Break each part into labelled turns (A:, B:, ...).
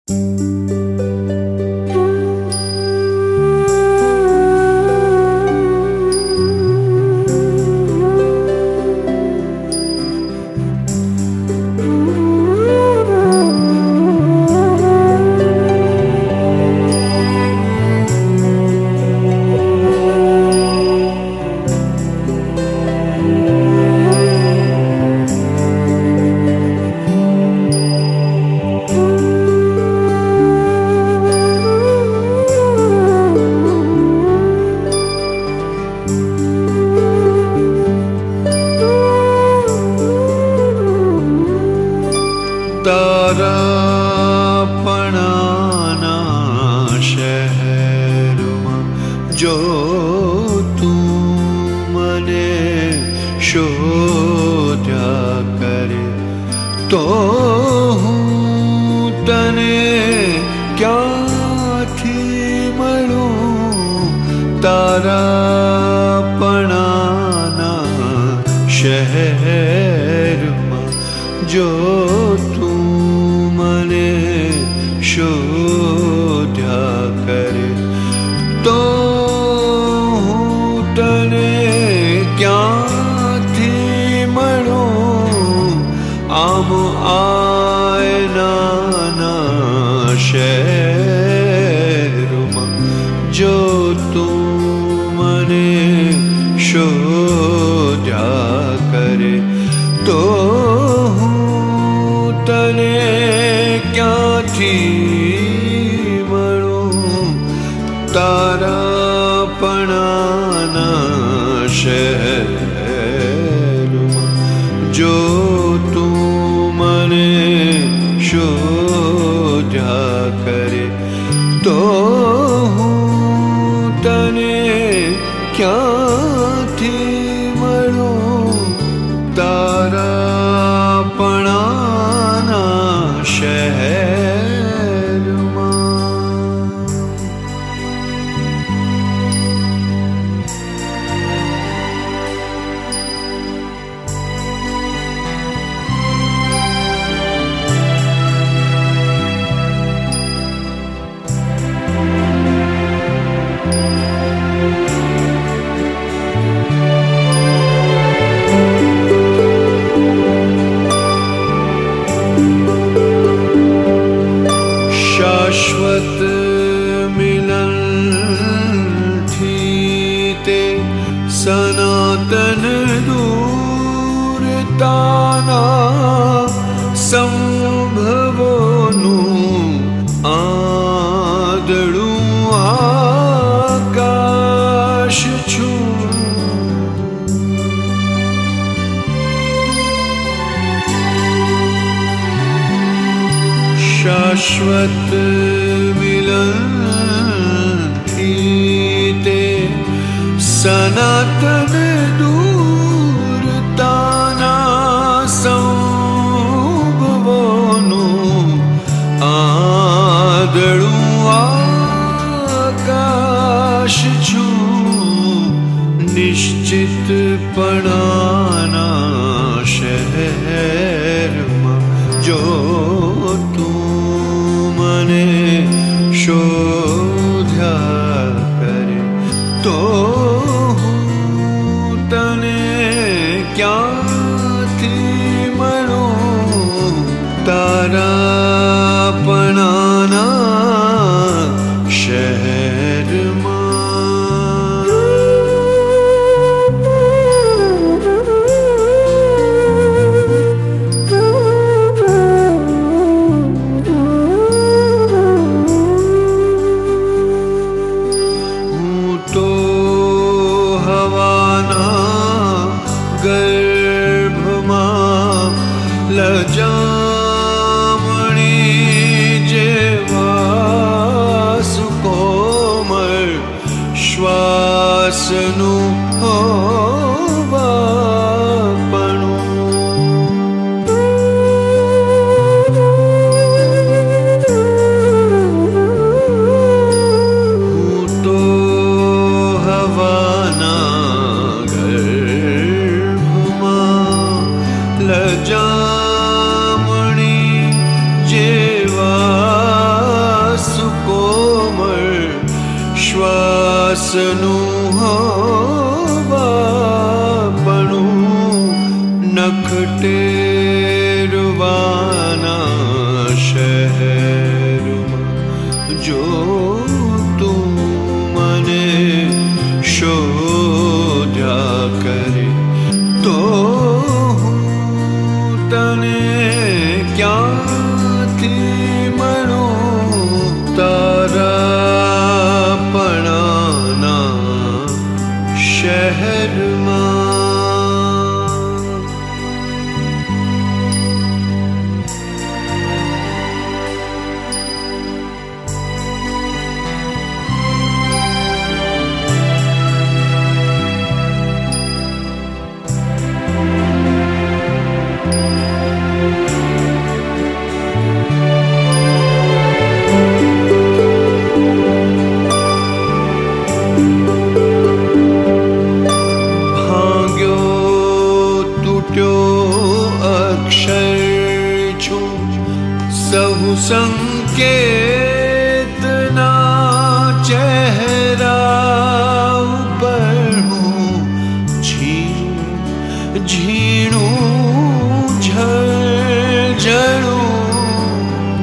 A: शाश्वत मिलन थी सनातन दूरताना સંભવોનું આદળું આકાશ છું નિશ્ચિતપણાના શહેરમાં જો તું મને શોધ્યા કરે તો હું તને ક્યાંથી મળું તારાપણાના શહેરમાં વસનું હવાપણું નખ ટેરવાના શહેરમાં જો તું મને શોધ્યા કરે તો હું તને ક્યાંથી મળું તારા પણાના શહેરમાં. સહુ સંકેતના ચહેરા ઉપર હું ઝીણું ઝળઝળું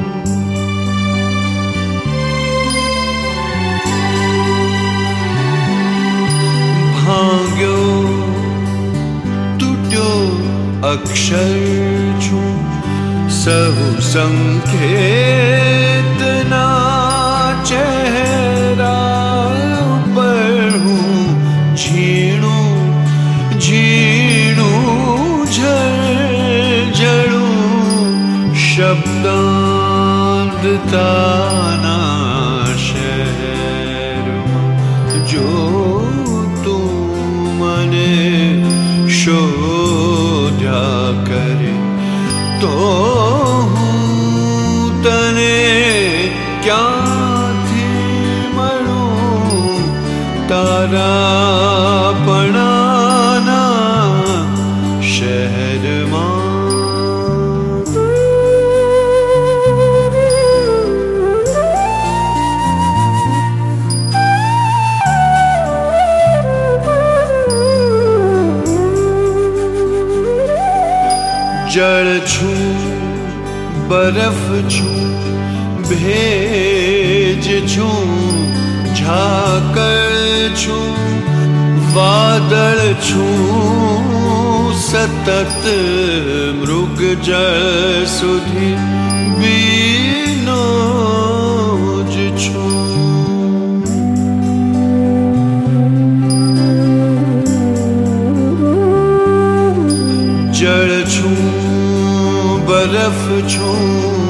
A: ભાંગ્યો તૂટ્યો અક્ષર છું સહુ સંકેતના ચહેરા ઉપર હું ઝીણું ઝીણું ઝળઝળું શબ્દાંતતાના શહેરમાં જો તું મને શોધ્યા કરે તો હું તને ક્યાંથી મળું તારા પણાના શહેરમાં. જળ છું બરફ છું ભેજ છું ઝાકળ છું વાદળ છું સતત મૃગજળ સુધી બીનો જ છું. જળ છું બરફ છું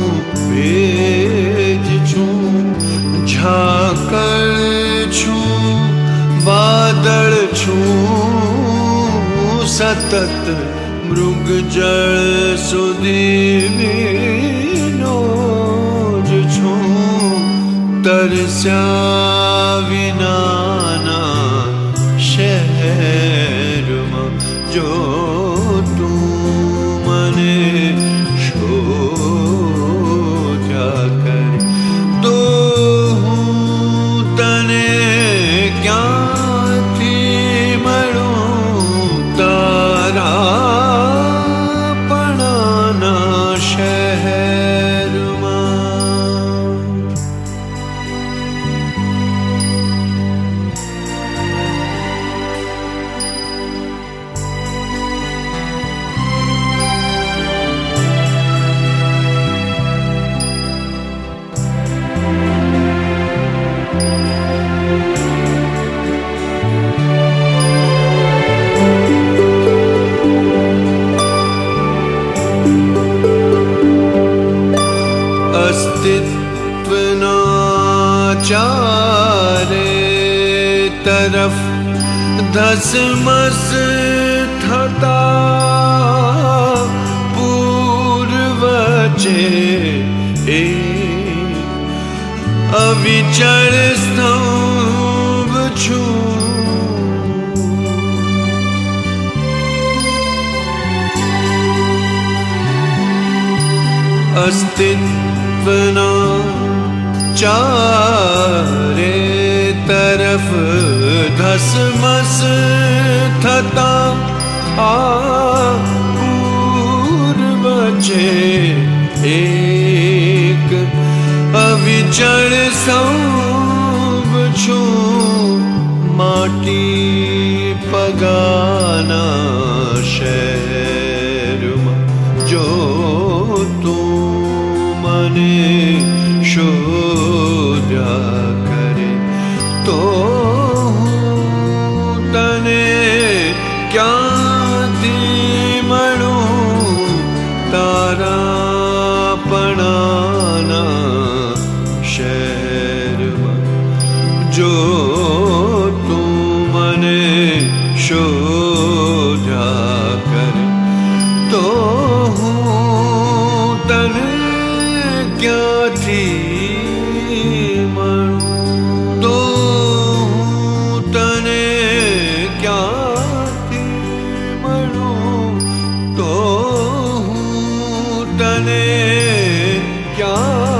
A: ભેજ છું ઝાકળ છું વાદળ છું સતત મૃગજળ સુધીનો જ છું. તરસ્યા વિનાના શહેરમાં જો તું મને શોધ્યા કરે તો હું તને ક્યાંથી મળું તારા પણાના શહેરમાં. અસ્તિત્વના ચારે તરફ ધસમસ થતા પૂર વચ્ચે એક અવિચળ સ્તંભ છું. अस्तित्वना चारे तरफ मस मस थता पूर्व चे एक अविचल सब छू माटी पगाना शहर जो तू मने शोध्या करे तो तने क्या थी मणु तारा पणाना शहर जो तू मने शोध्या करे तो तने क्या थी मणु तो तने क्या थी मणु तो तने क्या